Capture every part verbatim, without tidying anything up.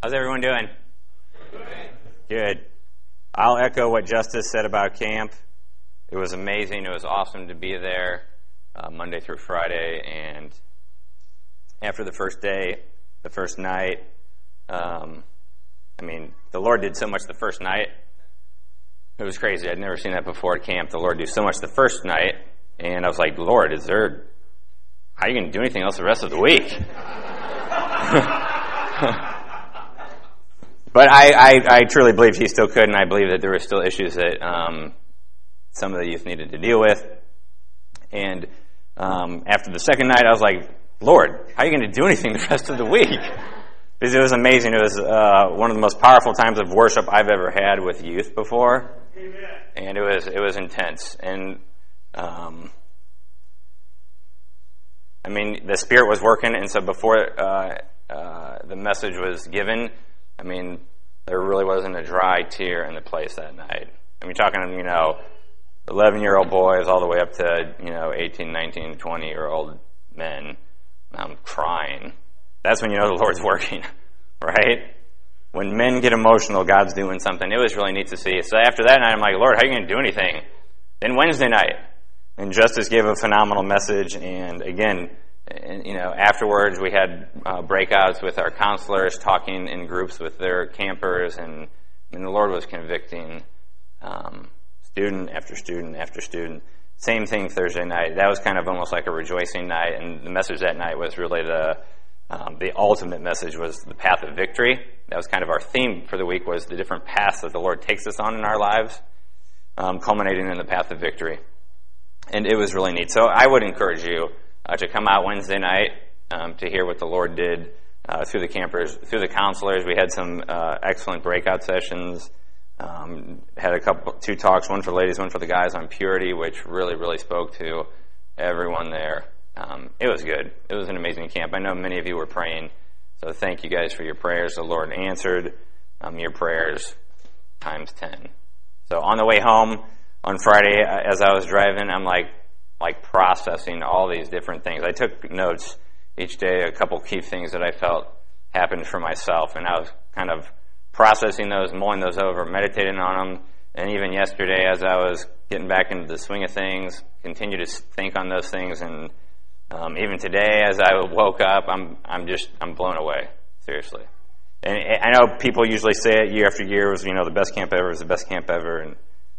How's everyone doing? Good. I'll echo what Justice said about camp. It was amazing. It was awesome to be there uh, Monday through Friday. And after the first day, the first night, um, I mean, the Lord did so much the first night. It was crazy. I'd never seen that before at camp. The Lord do so much the first night. And I was like, Lord, is there, how are you going to do anything else the rest of the week? But I, I, I truly believed he still could, and I believe that there were still issues that um, some of the youth needed to deal with. And um, after the second night, I was like, Lord, how are you going to do anything the rest of the week? Because it was amazing. It was uh, one of the most powerful times of worship I've ever had with youth before. Amen. And it was it was intense. And um, I mean, the Spirit was working, and so before uh, uh, the message was given, I mean, there really wasn't a dry tear in the place that night. I mean, talking, you know, eleven-year-old boys all the way up to, you know, eighteen, nineteen, twenty-year-old men. I'm crying. That's when you know the Lord's working, right? When men get emotional, God's doing something. It was really neat to see. So after that night, I'm like, Lord, how are you going to do anything? Then Wednesday night, and Justice gave a phenomenal message, and again, and, you know, afterwards we had uh, breakouts with our counselors, talking in groups with their campers, and, and the Lord was convicting um, student after student after student. Same thing Thursday night. That was kind of almost like a rejoicing night, and the message that night was really the um, the ultimate message was the path of victory. That was kind of our theme for the week, was the different paths that the Lord takes us on in our lives, um, culminating in the path of victory. And it was really neat. So I would encourage you Uh, to come out Wednesday night um, to hear what the Lord did uh, through the campers, through the counselors. We had some uh, excellent breakout sessions. Um, had a couple, two talks, one for ladies, one for the guys, on purity, which really, really spoke to everyone there. Um, it was good. It was an amazing camp. I know many of you were praying, so thank you guys for your prayers. The Lord answered um, your prayers times ten. So on the way home on Friday, as I was driving, I'm like, like processing all these different things. I took notes each day, a couple key things that I felt happened for myself, and I was kind of processing those, mulling those over, meditating on them. And even yesterday, as I was getting back into the swing of things, continue to think on those things. And um, even today, as I woke up, I'm I'm just I'm blown away, seriously. And I know people usually say it year after year, was, you know, the best camp ever, was the best camp ever, and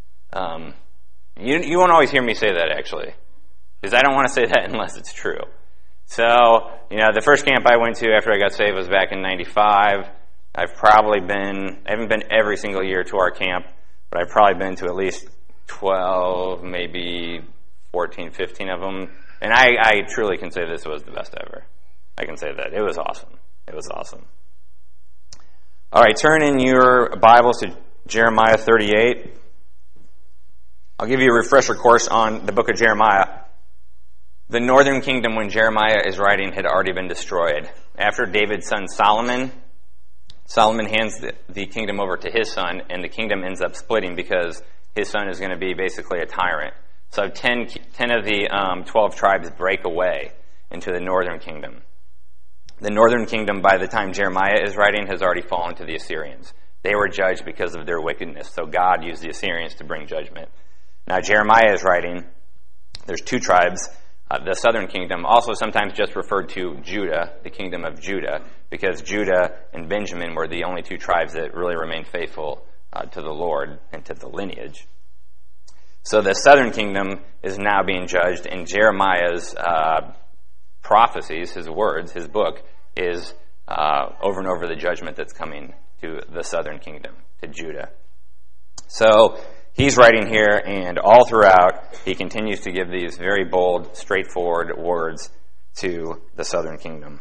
um, you you won't always hear me say that, actually, because I don't want to say that unless it's true. So, you know, the first camp I went to after I got saved was back in ninety-five. I've probably been, I haven't been every single year to our camp, but I've probably been to at least twelve, maybe fourteen, fifteen of them. And I, I truly can say this was the best ever. I can say that. It was awesome. It was awesome. All right, turn in your Bibles to Jeremiah thirty-eight. I'll give you a refresher course on the book of Jeremiah. The northern kingdom, when Jeremiah is writing, had already been destroyed. After David's son Solomon, Solomon hands the, the kingdom over to his son, and the kingdom ends up splitting because his son is going to be basically a tyrant. So ten, ten of the um, twelve tribes break away into the northern kingdom. The northern kingdom, by the time Jeremiah is writing, has already fallen to the Assyrians. They were judged because of their wickedness, so God used the Assyrians to bring judgment. Now Jeremiah is writing, there's two tribes. Uh, the southern kingdom, also sometimes just referred to Judah, the kingdom of Judah, because Judah and Benjamin were the only two tribes that really remained faithful uh, to the Lord and to the lineage. So the southern kingdom is now being judged, and Jeremiah's uh, prophecies, his words, his book, is uh, over and over the judgment that's coming to the southern kingdom, to Judah. So he's writing here, and all throughout, he continues to give these very bold, straightforward words to the southern kingdom.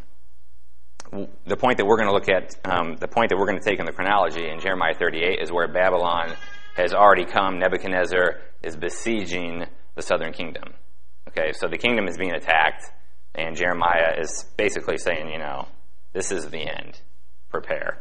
The point that we're going to look at, um, the point that we're going to take in the chronology in Jeremiah thirty-eight is where Babylon has already come. Nebuchadnezzar is besieging the southern kingdom. Okay, so the kingdom is being attacked, and Jeremiah is basically saying, you know, this is the end. Prepare.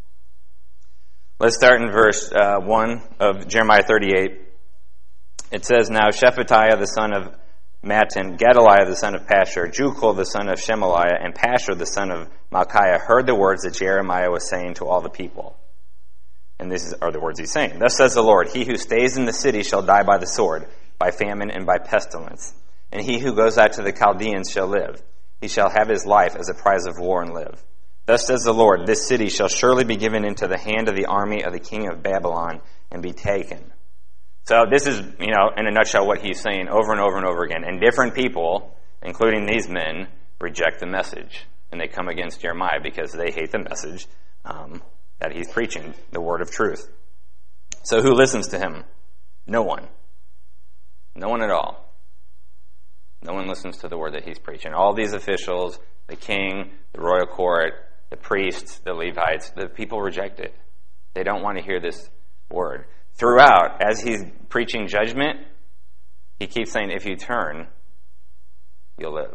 Let's start in verse uh, one of Jeremiah thirty-eight. It says, Now Shephatiah the son of Mattan, Gedaliah the son of Pashur, Jucal the son of Shemaliah, and Pashur the son of Malchiah heard the words that Jeremiah was saying to all the people. And these are the words he's saying. Thus says the Lord, he who stays in the city shall die by the sword, by famine and by pestilence. And he who goes out to the Chaldeans shall live. He shall have his life as a prize of war and live. Thus says the Lord, this city shall surely be given into the hand of the army of the king of Babylon and be taken. So this is, you know, in a nutshell what he's saying over and over and over again. And different people, including these men, reject the message. And they come against Jeremiah because they hate the message um, that he's preaching, the word of truth. So who listens to him? No one. No one at all. No one listens to the word that he's preaching. All these officials, the king, the royal court, the priests, the Levites, the people reject it. They don't want to hear this word. Throughout, as he's preaching judgment, he keeps saying, if you turn, you'll live.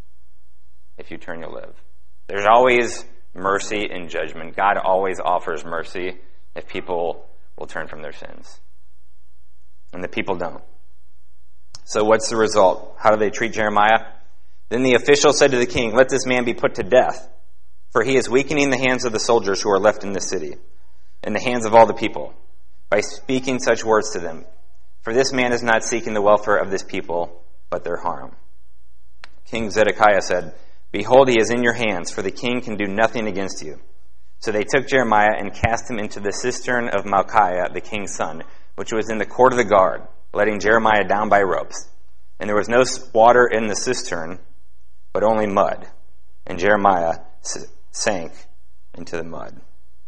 If you turn, you'll live. There's always mercy in judgment. God always offers mercy if people will turn from their sins. And the people don't. So what's the result? How do they treat Jeremiah? Then the official said to the king, let this man be put to death, for he is weakening the hands of the soldiers who are left in the city, and the hands of all the people, by speaking such words to them. For this man is not seeking the welfare of this people, but their harm. King Zedekiah said, behold, he is in your hands, for the king can do nothing against you. So they took Jeremiah and cast him into the cistern of Malchiah, the king's son, which was in the court of the guard, letting Jeremiah down by ropes. And there was no water in the cistern, but only mud. And Jeremiah sank into the mud.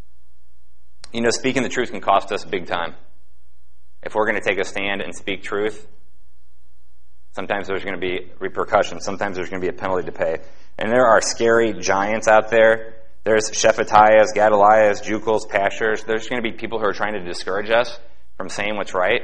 You know, speaking the truth can cost us big time. If we're going to take a stand and speak truth, sometimes there's going to be repercussions. Sometimes there's going to be a penalty to pay. And there are scary giants out there. There's Shephatiahs, Gedaliahs, Jucals, Pashurs. There's going to be people who are trying to discourage us from saying what's right.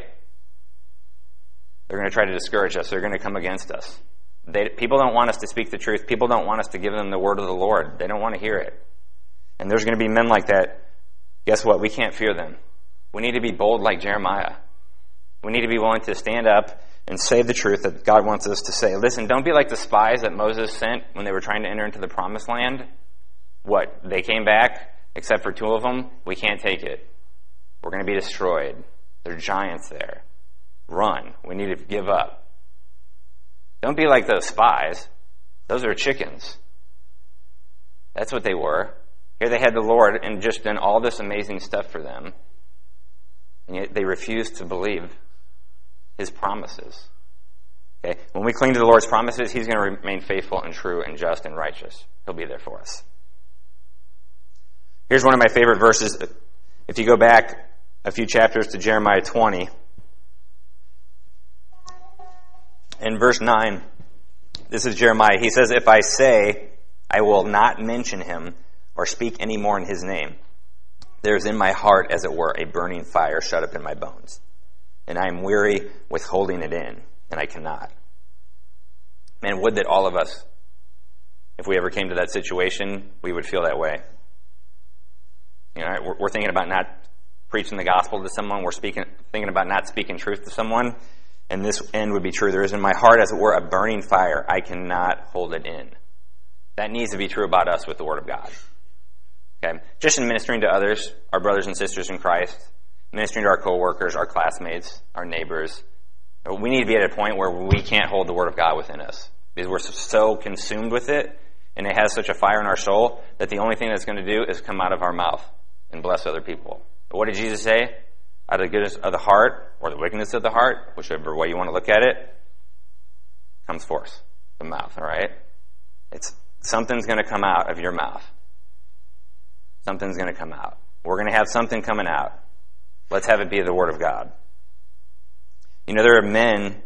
They're going to try to discourage us. They're going to come against us. They, people don't want us to speak the truth. People don't want us to give them the word of the Lord. They don't want to hear it. And there's going to be men like that. Guess what? We can't fear them. We need to be bold like Jeremiah. We need to be willing to stand up and say the truth that God wants us to say. Listen, don't be like the spies that Moses sent when they were trying to enter into the promised land. What? They came back, except for two of them. We can't take it. We're going to be destroyed. There are giants there. Run. We need to give up. Don't be like those spies. Those are chickens. That's what they were. Here they had the Lord and just done all this amazing stuff for them. And yet they refused to believe his promises. Okay? When we cling to the Lord's promises, he's going to remain faithful and true and just and righteous. He'll be there for us. Here's one of my favorite verses. If you go back a few chapters to Jeremiah twenty, in verse nine, this is Jeremiah. He says, if I say I will not mention him or speak any more in his name, there is in my heart, as it were, a burning fire shut up in my bones. And I am weary with holding it in, and I cannot. Man, would that all of us, if we ever came to that situation, we would feel that way. You know, we're, we're thinking about not preaching the gospel to someone. We're speaking, thinking about not speaking truth to someone. And this end would be true. There is in my heart, as it were, a burning fire. I cannot hold it in. That needs to be true about us with the Word of God. Okay? Just in ministering to others, our brothers and sisters in Christ, ministering to our coworkers, our classmates, our neighbors, we need to be at a point where we can't hold the Word of God within us. Because we're so consumed with it, and it has such a fire in our soul, that the only thing that's going to do is come out of our mouth and bless other people. But what did Jesus say? Out of the goodness of the heart, or the wickedness of the heart, whichever way you want to look at it, comes forth the mouth, all right? It's something's going to come out of your mouth. Something's going to come out. We're going to have something coming out. Let's have it be the Word of God. You know, there are men,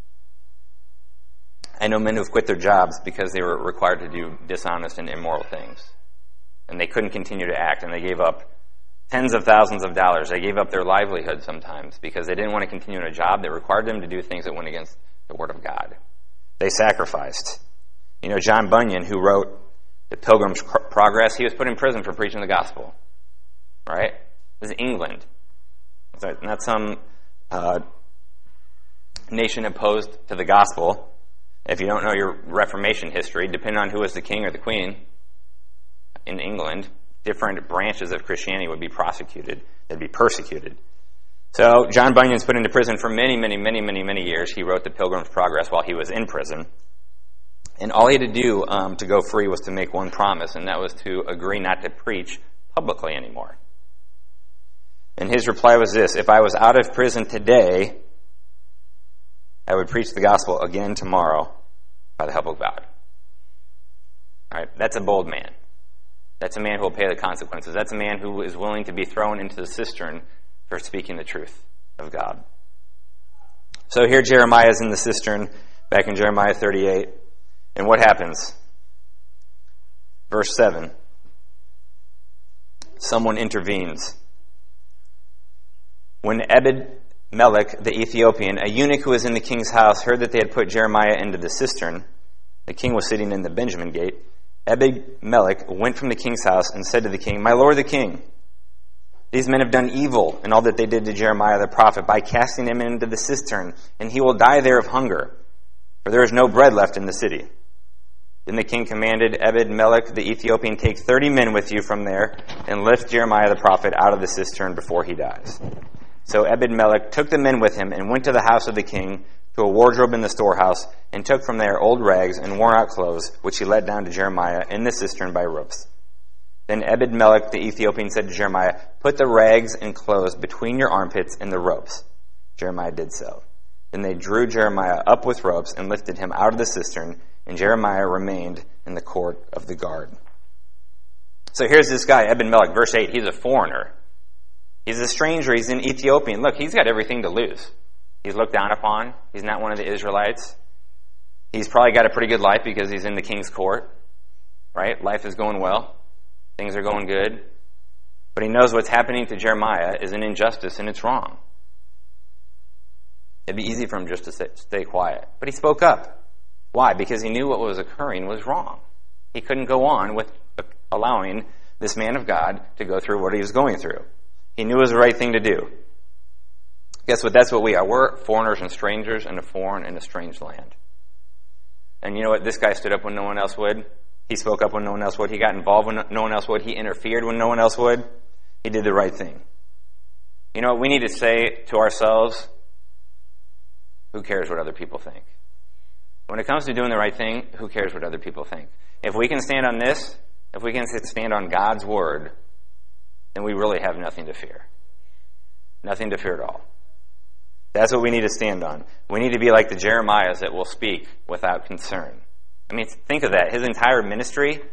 I know men who've quit their jobs because they were required to do dishonest and immoral things. And they couldn't continue to act, and they gave up tens of thousands of dollars. They gave up their livelihood sometimes because they didn't want to continue in a job that required them to do things that went against the Word of God. They sacrificed. You know, John Bunyan, who wrote The Pilgrim's Progress, he was put in prison for preaching the gospel. Right? This is England. It's not some uh, nation opposed to the gospel. If you don't know your Reformation history, depending on who was the king or the queen in England, different branches of Christianity would be prosecuted, they'd be persecuted. So John Bunyan's put into prison for many, many, many, many, many years. He wrote the Pilgrim's Progress while he was in prison. And all he had to do um, to go free was to make one promise, and that was to agree not to preach publicly anymore. And his reply was this: if I was out of prison today, I would preach the gospel again tomorrow by the help of God. All right, that's a bold man. That's a man who will pay the consequences. That's a man who is willing to be thrown into the cistern for speaking the truth of God. So here Jeremiah is in the cistern, back in Jeremiah thirty-eight. And what happens? Verse seven. Someone intervenes. When Ebed-Melech the Ethiopian, a eunuch who was in the king's house, heard that they had put Jeremiah into the cistern, the king was sitting in the Benjamin gate, Ebed-Melech went from the king's house and said to the king, "My lord the king, these men have done evil in all that they did to Jeremiah the prophet by casting him into the cistern, and he will die there of hunger, for there is no bread left in the city." Then the king commanded Ebed-Melech the Ethiopian, "Take thirty men with you from there and lift Jeremiah the prophet out of the cistern before he dies." So Ebed-Melech took the men with him and went to the house of the king, to a wardrobe in the storehouse, and took from there old rags and worn-out clothes, which he let down to Jeremiah in the cistern by ropes. Then Ebed-Melech the Ethiopian said to Jeremiah, "Put the rags and clothes between your armpits and the ropes." Jeremiah did so. Then they drew Jeremiah up with ropes and lifted him out of the cistern, and Jeremiah remained in the court of the guard. So here's this guy, Ebed-Melech, verse eight. He's a foreigner. He's a stranger. He's an Ethiopian. Look, he's got everything to lose. He's looked down upon. He's not one of the Israelites. He's probably got a pretty good life because he's in the king's court, right? Life is going well. Things are going good. But he knows what's happening to Jeremiah is an injustice and it's wrong. It'd be easy for him just to stay quiet. But he spoke up. Why? Because he knew what was occurring was wrong. He couldn't go on with allowing this man of God to go through what he was going through. He knew it was the right thing to do. Guess what? That's what we are. We're foreigners and strangers in a foreign and a strange land. And you know what? This guy stood up when no one else would. He spoke up when no one else would. He got involved when no one else would. He interfered when no one else would. He did the right thing. You know what? We need to say to ourselves, who cares what other people think? When it comes to doing the right thing, who cares what other people think? If we can stand on this, if we can stand on God's word, then we really have nothing to fear. Nothing to fear at all. That's what we need to stand on. We need to be like the Jeremiahs that will speak without concern. I mean, think of that. His entire ministry,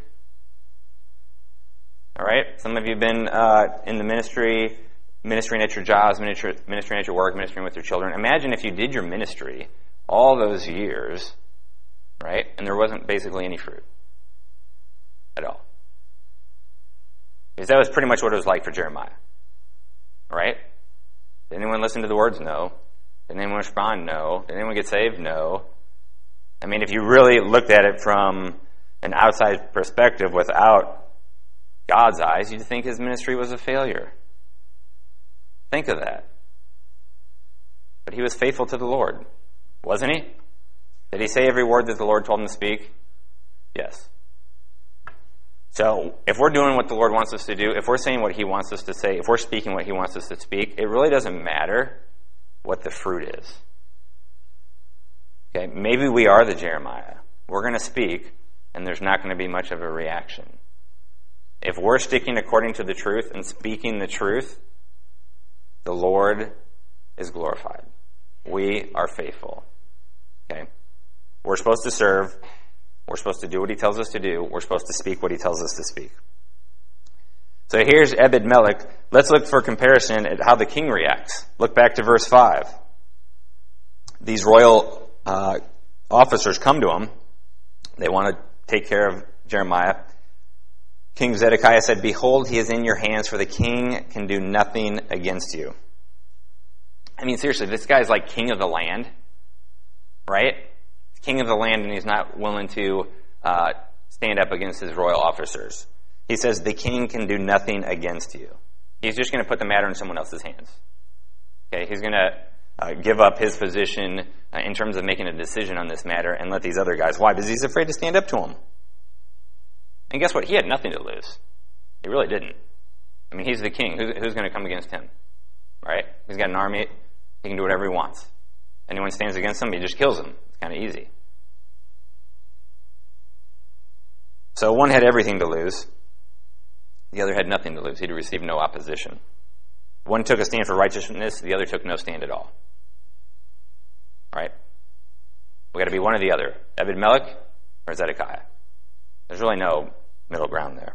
all right? Some of you have been uh, in the ministry, ministering at your jobs, ministry, ministering at your work, ministering with your children. Imagine if you did your ministry all those years, right, and there wasn't basically any fruit at all. Because that was pretty much what it was like for Jeremiah, right? Did anyone listen to the words? No. Did anyone respond? No. Did anyone get saved? No. I mean, if you really looked at it from an outside perspective without God's eyes, you'd think his ministry was a failure. Think of that. But he was faithful to the Lord, wasn't he? Did he say every word that the Lord told him to speak? Yes. So, if we're doing what the Lord wants us to do, if we're saying what he wants us to say, if we're speaking what he wants us to speak, it really doesn't matter what the fruit is. Okay, maybe we are the Jeremiah. We're going to speak, and there's not going to be much of a reaction. If we're sticking according to the truth and speaking the truth, the Lord is glorified. We are faithful. Okay? We're supposed to serve. We're supposed to do what he tells us to do. We're supposed to speak what he tells us to speak. So here's Ebed-Melech. Let's look for comparison at how the king reacts. Look back to verse five. These royal uh, officers come to him. They want to take care of Jeremiah. King Zedekiah said, "Behold, he is in your hands, for the king can do nothing against you." I mean, seriously, this guy's like king of the land, right? He's king of the land, and he's not willing to uh, stand up against his royal officers. He says, the king can do nothing against you. He's just going to put the matter in someone else's hands. Okay, he's going to uh, give up his position uh, in terms of making a decision on this matter and let these other guys. Why? Because he's afraid to stand up to him. And guess what? He had nothing to lose. He really didn't. I mean, he's the king. Who's, who's going to come against him? Right? He's got an army. He can do whatever he wants. Anyone stands against him, he just kills him. It's kind of easy. So one had everything to lose. The other had nothing to lose. He'd received no opposition. One took a stand for righteousness. The other took no stand at all. Right? We've got to be one or the other. Ebed-Melech or Zedekiah. There's really no middle ground there.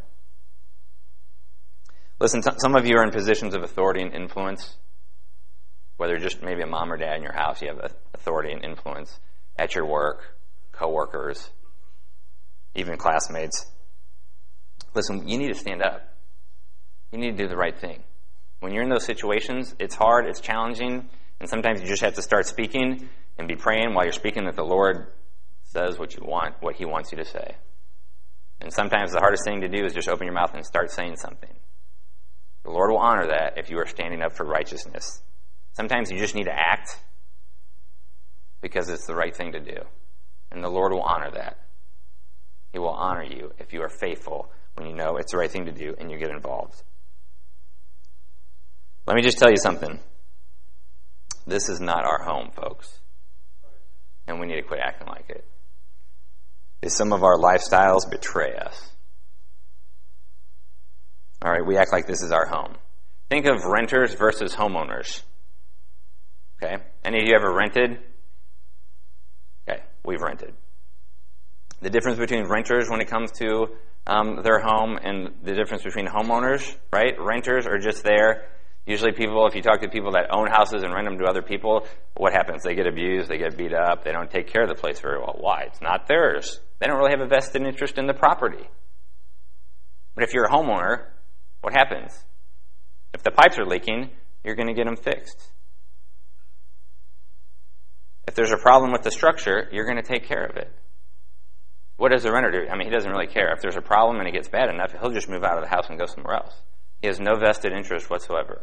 Listen, t- some of you are in positions of authority and influence. Whether just maybe a mom or dad in your house, you have authority and influence at your work, coworkers, even classmates. Listen, you need to stand up. You need to do the right thing. When you're in those situations, it's hard, it's challenging, and sometimes you just have to start speaking and be praying while you're speaking that the Lord says what you want, what he wants you to say. And sometimes the hardest thing to do is just open your mouth and start saying something. The Lord will honor that if you are standing up for righteousness. Sometimes you just need to act because it's the right thing to do. And the Lord will honor that. He will honor you if you are faithful when you know it's the right thing to do and you get involved. Let me just tell you something. This is not our home, folks. And we need to quit acting like it. Because some of our lifestyles betray us. All right, we act like this is our home. Think of renters versus homeowners. Okay? Any of you ever rented? Okay, we've rented. The difference between renters when it comes to um, their home and the difference between homeowners, right? Renters are just there. Usually people, if you talk to people that own houses and rent them to other people, what happens? They get abused, they get beat up, they don't take care of the place very well. Why? It's not theirs. They don't really have a vested interest in the property. But if you're a homeowner, what happens? If the pipes are leaking, you're going to get them fixed. If there's a problem with the structure, you're going to take care of it. What does the renter do? I mean, he doesn't really care. If there's a problem and it gets bad enough, he'll just move out of the house and go somewhere else. He has no vested interest whatsoever.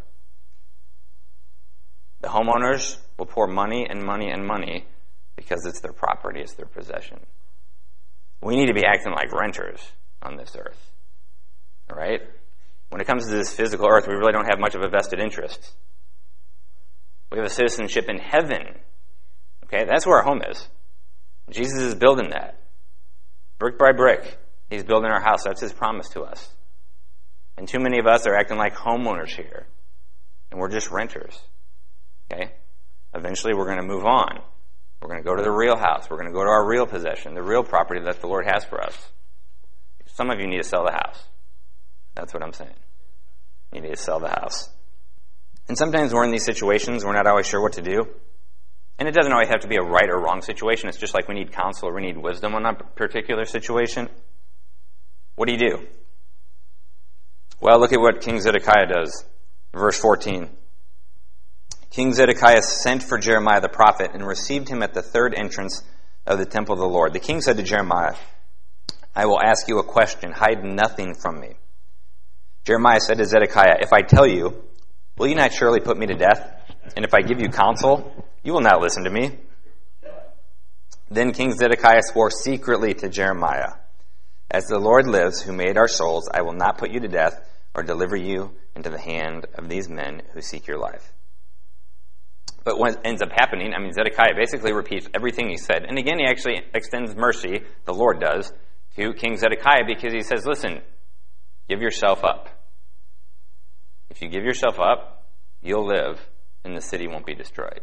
The homeowners will pour money and money and money because it's their property, it's their possession. We need to be acting like renters on this earth. All right? When it comes to this physical earth, we really don't have much of a vested interest. We have a citizenship in heaven. Okay? That's where our home is. Jesus is building that. Brick by brick. He's building our house. That's his promise to us. And too many of us are acting like homeowners here. And we're just renters. Okay? Eventually we're going to move on. We're going to go to the real house. We're going to go to our real possession, the real property that the Lord has for us. Some of you need to sell the house. That's what I'm saying. You need to sell the house. And sometimes we're in these situations, we're not always sure what to do. And it doesn't always have to be a right or wrong situation. It's just like we need counsel or we need wisdom on a particular situation. What do you do? Well, look at what King Zedekiah does. Verse fourteen. King Zedekiah sent for Jeremiah the prophet and received him at the third entrance of the temple of the Lord. The king said to Jeremiah, I will ask you a question. Hide nothing from me. Jeremiah said to Zedekiah, if I tell you, will you not surely put me to death? And if I give you counsel, you will not listen to me. Then King Zedekiah swore secretly to Jeremiah, as the Lord lives, who made our souls, I will not put you to death or deliver you into the hand of these men who seek your life. But what ends up happening, I mean, Zedekiah basically repeats everything he said. And again, he actually extends mercy, the Lord does, to King Zedekiah because he says, listen, give yourself up. If you give yourself up, you'll live and the city won't be destroyed.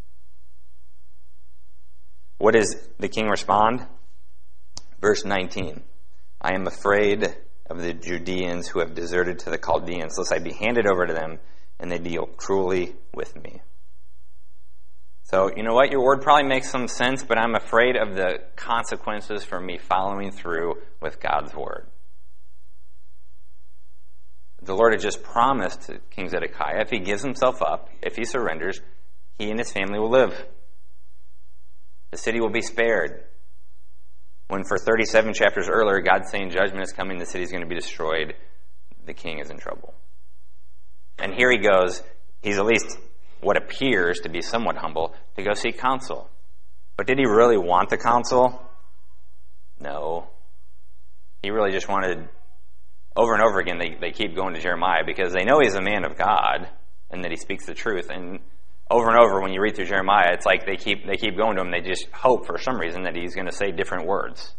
What does the king respond? Verse nineteen. I am afraid of the Judeans who have deserted to the Chaldeans, lest I be handed over to them and they deal cruelly with me. So, you know what? Your word probably makes some sense, but I'm afraid of the consequences for me following through with God's word. The Lord had just promised to King Zedekiah, if he gives himself up, if he surrenders, he and his family will live. The city will be spared. When for thirty-seven chapters earlier, God's saying judgment is coming, the city is going to be destroyed, the king is in trouble. And here he goes, he's at least what appears to be somewhat humble, to go seek counsel. But did he really want the counsel? No. He really just wanted, over and over again, they, they keep going to Jeremiah because they know he's a man of God and that he speaks the truth. And over and over, when you read through Jeremiah, it's like they keep they keep going to him. They just hope for some reason that he's going to say different words.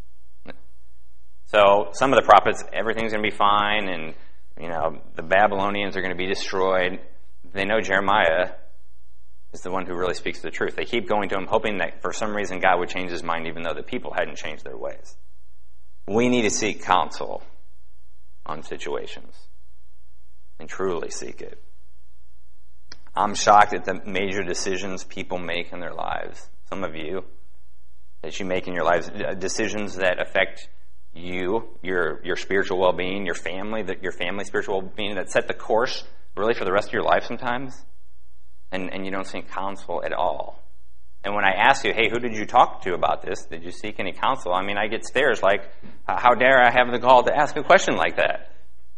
So some of the prophets, everything's going to be fine, and you know the Babylonians are going to be destroyed. They know Jeremiah is the one who really speaks the truth. They keep going to him, hoping that for some reason God would change his mind, even though the people hadn't changed their ways. We need to seek counsel on situations and truly seek it. I'm shocked at the major decisions people make in their lives. Some of you, that you make in your lives, decisions that affect you, your your spiritual well-being, your family, that your family spiritual well-being, that set the course really for the rest of your life sometimes, and, and you don't seek counsel at all. And when I ask you, hey, who did you talk to about this? Did you seek any counsel? I mean, I get stares like, how dare I have the gall to ask a question like that?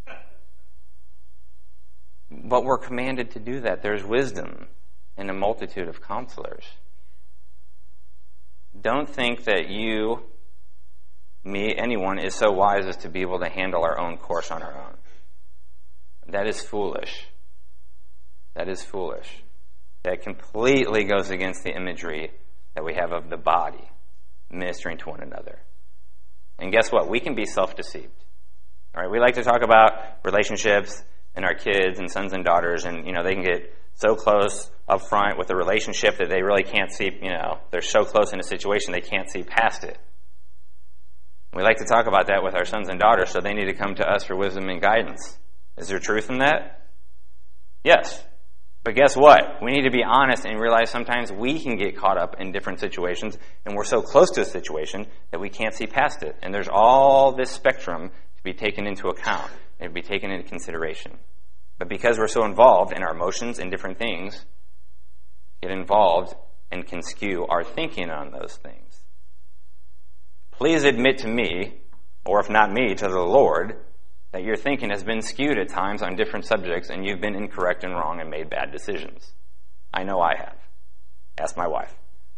But we're commanded to do that. There's wisdom in a multitude of counselors. Don't think that you, me, anyone is so wise as to be able to handle our own course on our own. That is foolish. That is foolish. That completely goes against the imagery that we have of the body ministering to one another. And guess what? We can be self-deceived. All right, we like to talk about relationships and our kids and sons and daughters, and you know they can get so close up front with a relationship that they really can't see, you know, they're so close in a situation they can't see past it. We like to talk about that with our sons and daughters, so they need to come to us for wisdom and guidance. Is there truth in that? Yes. But guess what? We need to be honest and realize sometimes we can get caught up in different situations, and we're so close to a situation that we can't see past it. And there's all this spectrum to be taken into account and to be taken into consideration. But because we're so involved in our emotions and different things, get involved and can skew our thinking on those things. Please admit to me, or if not me, to the Lord, that your thinking has been skewed at times on different subjects and you've been incorrect and wrong and made bad decisions. I know I have. Ask my wife.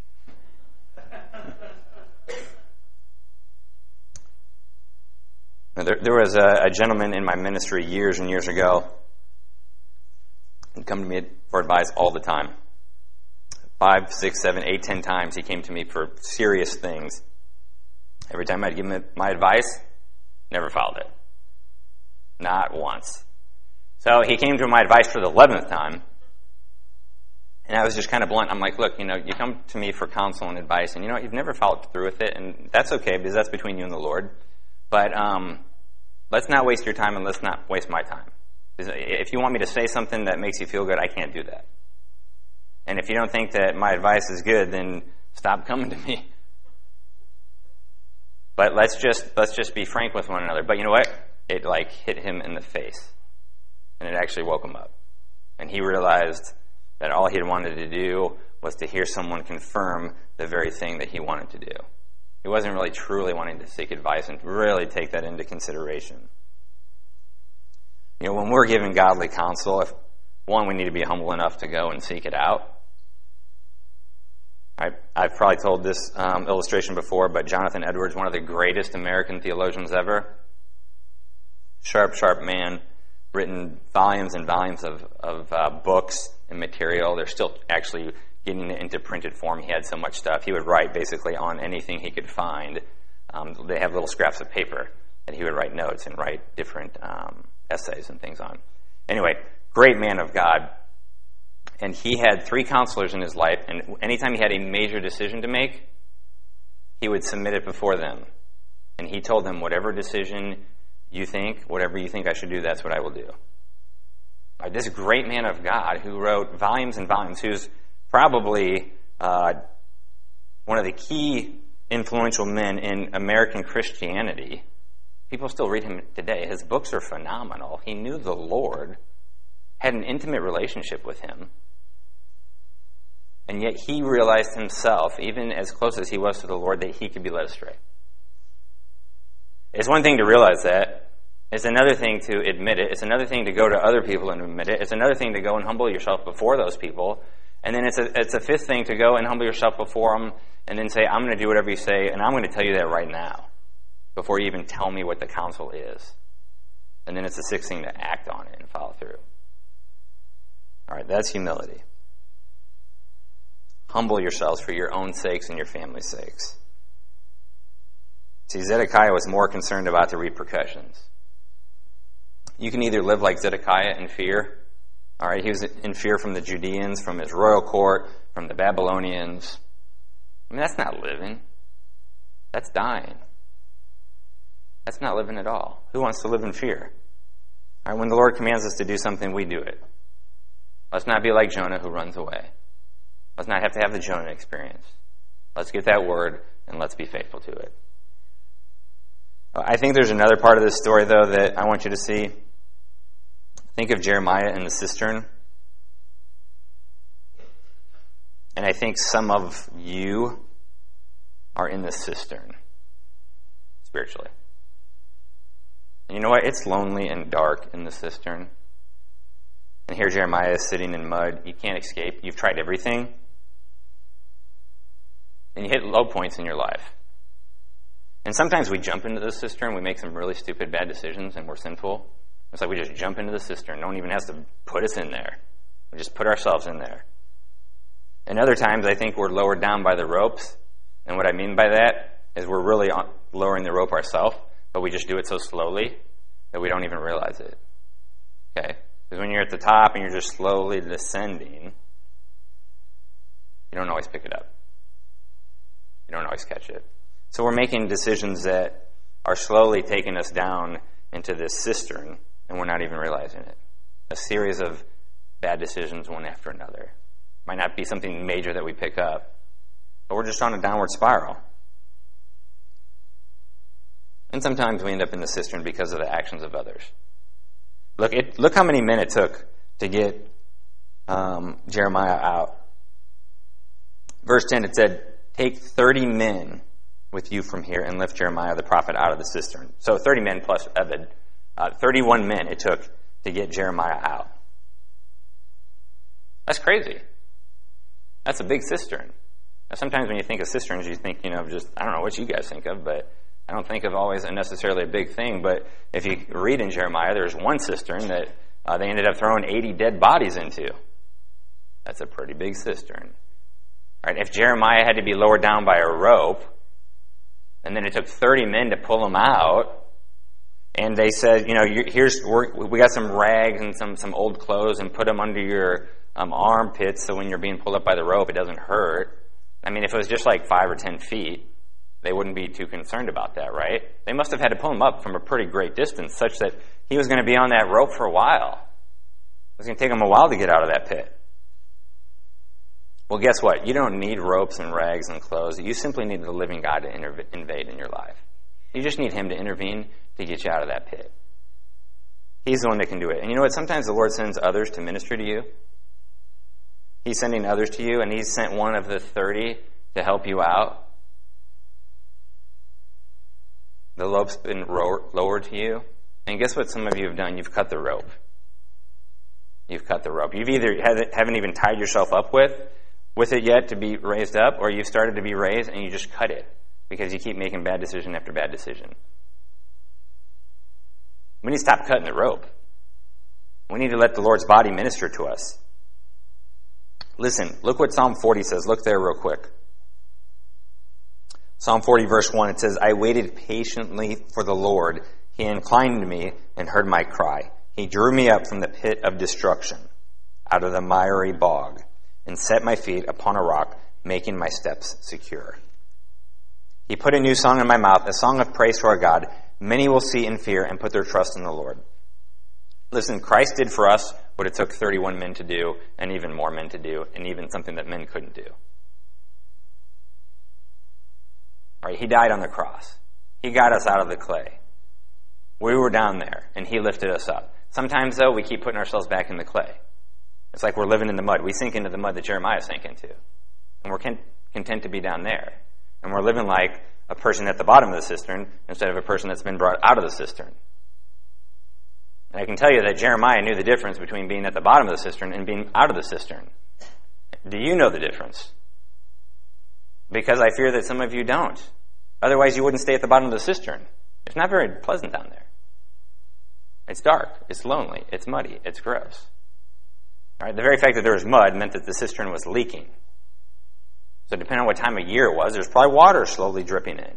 There, there was a, a gentleman in my ministry years and years ago. He'd come to me for advice all the time. Five, six, seven, eight, ten times he came to me for serious things. Every time I'd give him my advice, never followed it. Not once. So he came to my advice for the eleventh time, and I was just kind of blunt. I'm like, look, you know, you come to me for counsel and advice, and you know what, you've never followed through with it, and that's okay because that's between you and the Lord. But um, let's not waste your time and let's not waste my time. If you want me to say something that makes you feel good, I can't do that. And if you don't think that my advice is good, then stop coming to me. But let's just let's just be frank with one another. But you know what? It like hit him in the face. And it actually woke him up. And he realized that all he wanted to do was to hear someone confirm the very thing that he wanted to do. He wasn't really truly wanting to seek advice and really take that into consideration. You know, when we're giving godly counsel, if one, we need to be humble enough to go and seek it out. I, I've probably told this um, illustration before, but Jonathan Edwards, one of the greatest American theologians ever, sharp, sharp man, written volumes and volumes of, of uh, books and material. They're still actually getting it into printed form. He had so much stuff. He would write basically on anything he could find. Um, they have little scraps of paper that he would write notes and write different um, essays and things on. Anyway, great man of God. And he had three counselors in his life, and anytime he had a major decision to make, he would submit it before them. And he told them, whatever decision you think, whatever you think I should do, that's what I will do. Right, this great man of God who wrote volumes and volumes, who's probably uh, one of the key influential men in American Christianity. People still read him today. His books are phenomenal. He knew the Lord, had an intimate relationship with him, and yet he realized himself, even as close as he was to the Lord, that he could be led astray. It's one thing to realize that. It's another thing to admit it. It's another thing to go to other people and admit it. It's another thing to go and humble yourself before those people. And then it's a, it's a fifth thing to go and humble yourself before them and then say, I'm going to do whatever you say, and I'm going to tell you that right now before you even tell me what the counsel is. And then it's the sixth thing to act on it and follow through. All right, that's humility. Humble yourselves for your own sakes and your family's sakes. See, Zedekiah was more concerned about the repercussions. You can either live like Zedekiah in fear. All right, he was in fear from the Judeans, from his royal court, from the Babylonians. I mean, that's not living. That's dying. That's not living at all. Who wants to live in fear? All right, when the Lord commands us to do something, we do it. Let's not be like Jonah who runs away. Let's not have to have the Jonah experience. Let's get that word and let's be faithful to it. I think there's another part of this story, though, that I want you to see. Think of Jeremiah in the cistern. And I think some of you are in the cistern, spiritually. And you know what? It's lonely and dark in the cistern. And here Jeremiah is sitting in mud. You can't escape. You've tried everything. And you hit low points in your life. And sometimes we jump into the cistern, we make some really stupid, bad decisions, and we're sinful. It's like we just jump into the cistern. No one even has to put us in there. We just put ourselves in there. And other times, I think we're lowered down by the ropes. And what I mean by that is we're really lowering the rope ourselves, but we just do it so slowly that we don't even realize it. Okay? Because when you're at the top and you're just slowly descending, you don't always pick it up. You don't always catch it. So we're making decisions that are slowly taking us down into this cistern, and we're not even realizing it. A series of bad decisions, one after another. Might not be something major that we pick up, but we're just on a downward spiral. And sometimes we end up in the cistern because of the actions of others. Look, it, look how many men it took to get um, Jeremiah out. Verse ten, it said, take thirty men with you from here and lift Jeremiah the prophet out of the cistern. So thirty men plus Ebed. Uh, thirty-one men it took to get Jeremiah out. That's crazy. That's a big cistern. Now, sometimes when you think of cisterns, you think, you know, just, I don't know what you guys think of, but I don't think of always a necessarily a big thing. But if you read in Jeremiah, there's one cistern that uh, they ended up throwing eighty dead bodies into. That's a pretty big cistern. All right, if Jeremiah had to be lowered down by a rope, and then it took thirty men to pull him out, and they said, you know, here's we're, we got some rags and some, some old clothes and put them under your um, armpits so when you're being pulled up by the rope, it doesn't hurt. I mean, if it was just like five or ten feet, they wouldn't be too concerned about that, right? They must have had to pull him up from a pretty great distance such that he was going to be on that rope for a while. It was going to take him a while to get out of that pit. Well, guess what? You don't need ropes and rags and clothes. You simply need the living God to interv- invade in your life. You just need him to intervene to get you out of that pit. He's the one that can do it. And you know what? Sometimes the Lord sends others to minister to you. He's sending others to you, and he's sent one of the thirty to help you out. The rope's been ro- lowered to you. And guess what some of you have done? You've cut the rope. You've cut the rope. You've either haven't even tied yourself up with with it yet to be raised up, or you've started to be raised and you just cut it because you keep making bad decision after bad decision. We need to stop cutting the rope. We need to let the Lord's body minister to us. Listen, look what Psalm forty says. Look there real quick. Psalm forty, verse one, it says, I waited patiently for the Lord. He inclined to me and heard my cry. He drew me up from the pit of destruction, out of the miry bog, and set my feet upon a rock, making my steps secure. He put a new song in my mouth, a song of praise to our God. Many will see and fear and put their trust in the Lord. Listen, Christ did for us what it took thirty-one men to do, and even more men to do, and even something that men couldn't do. All right, he died on the cross. He got us out of the clay. We were down there, and he lifted us up. Sometimes, though, we keep putting ourselves back in the clay. It's like we're living in the mud. We sink into the mud that Jeremiah sank into. And we're content to be down there. And we're living like a person at the bottom of the cistern instead of a person that's been brought out of the cistern. And I can tell you that Jeremiah knew the difference between being at the bottom of the cistern and being out of the cistern. Do you know the difference? Because I fear that some of you don't. Otherwise, you wouldn't stay at the bottom of the cistern. It's not very pleasant down there. It's dark. It's lonely. It's muddy. It's gross. All right? The very fact that there was mud meant that the cistern was leaking. So depending on what time of year it was, there's probably water slowly dripping in.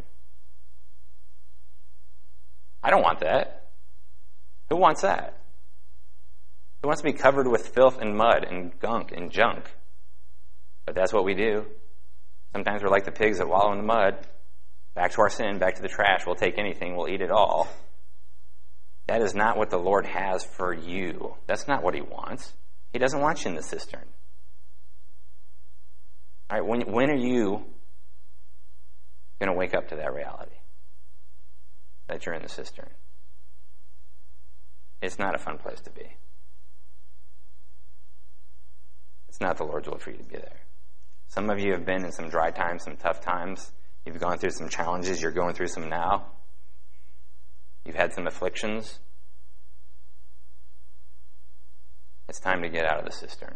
I don't want that. Who wants that? Who wants to be covered with filth and mud and gunk and junk? But that's what we do. Sometimes we're like the pigs that wallow in the mud. Back to our sin, back to the trash. We'll take anything. We'll eat it all. That is not what the Lord has for you. That's not what he wants. He doesn't want you in the cistern. All right, when, when are you going to wake up to that reality? That you're in the cistern. It's not a fun place to be. It's not the Lord's will for you to be there. Some of you have been in some dry times, some tough times. You've gone through some challenges. You're going through some now. You've had some afflictions. It's time to get out of the cistern.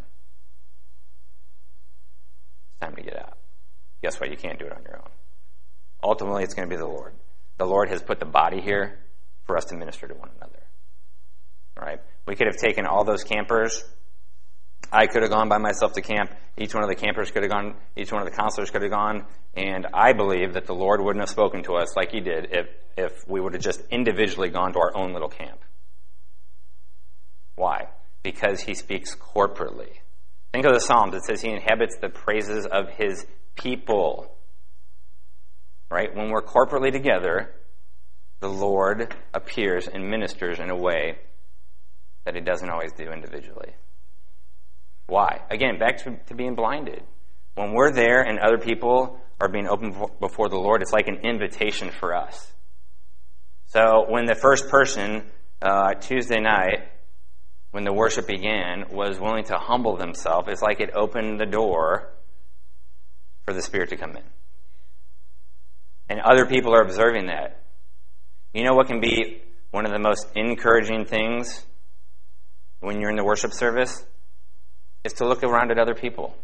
It's time to get out. Guess what? You can't do it on your own. Ultimately, it's going to be the Lord. The Lord has put the body here for us to minister to one another. All right? We could have taken all those campers. I could have gone by myself to camp. Each one of the campers could have gone. Each one of the counselors could have gone. And I believe that the Lord wouldn't have spoken to us like he did if, if we would have just individually gone to our own little camp. Why? Because he speaks corporately. Think of the Psalms. It says he inhabits the praises of his people. Right? When we're corporately together, the Lord appears and ministers in a way that he doesn't always do individually. Why? Again, back to, to being blinded. When we're there and other people are being open before the Lord, it's like an invitation for us. So when the first person, uh, Tuesday night, when the worship began, was willing to humble themselves, it's like it opened the door for the Spirit to come in. And other people are observing that. You know what can be one of the most encouraging things when you're in the worship service? Is to look around at other people.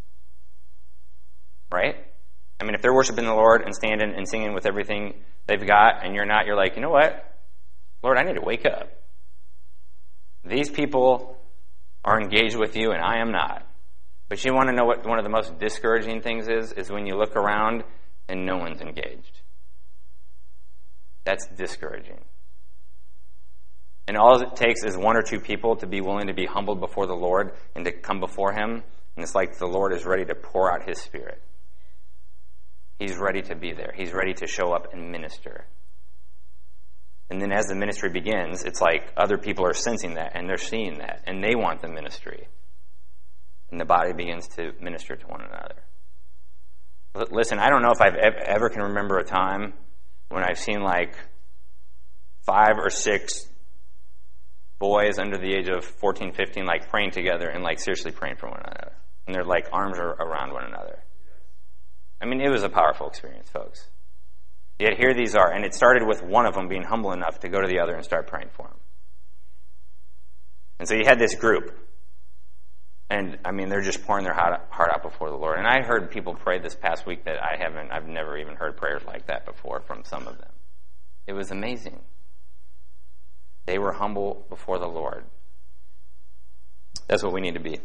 Right? I mean, if they're worshiping the Lord and standing and singing with everything they've got, and you're not, you're like, you know what? Lord, I need to wake up. These people are engaged with you, and I am not. But you want to know what one of the most discouraging things is? Is when you look around and no one's engaged. That's discouraging. And all it takes is one or two people to be willing to be humbled before the Lord and to come before him. And it's like the Lord is ready to pour out his Spirit. He's ready to be there. He's ready to show up and minister. And then as the ministry begins, it's like other people are sensing that and they're seeing that. And they want the ministry. And the body begins to minister to one another. Listen, I don't know if I've ever can remember a time when I've seen like five or six boys under the age of fourteen, fifteen, like praying together and like seriously praying for one another. And their like arms are around one another. I mean, it was a powerful experience, folks. Yet here these are, and it started with one of them being humble enough to go to the other and start praying for him. And so you had this group. And, I mean, they're just pouring their heart out before the Lord. And I heard people pray this past week that I haven't, I've never even heard prayers like that before from some of them. It was amazing. They were humble before the Lord. That's what we need to be.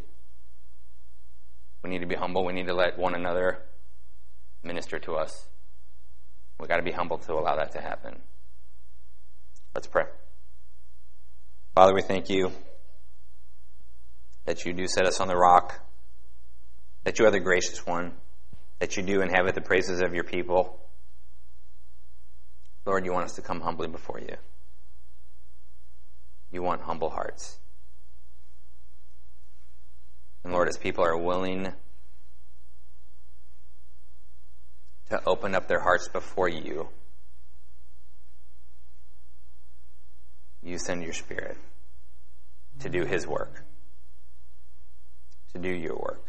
We need to be humble. We need to let one another minister to us. We've got to be humble to allow that to happen. Let's pray. Father, we thank you that you do set us on the rock, that you are the gracious one, that you do inhabit the praises of your people. Lord, you want us to come humbly before you. You want humble hearts. And Lord, as people are willing to open up their hearts before you, you send your Spirit to do his work, to do your work.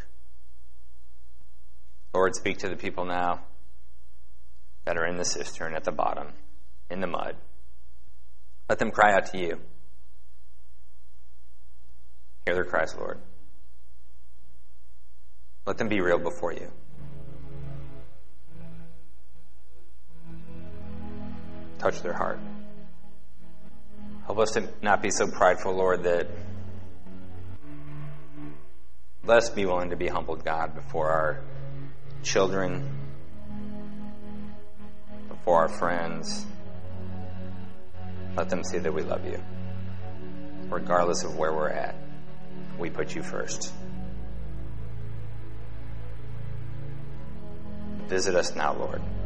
Lord, speak to the people now that are in the cistern at the bottom, in the mud. Let them cry out to you. Hear their cries, Lord. Let them be real before you. Touch their heart. Help us to not be so prideful, Lord, that let us be willing to be humbled, God, before our children, before our friends. Let them see that we love you. Regardless of where we're at, we put you first. Visit us now, Lord.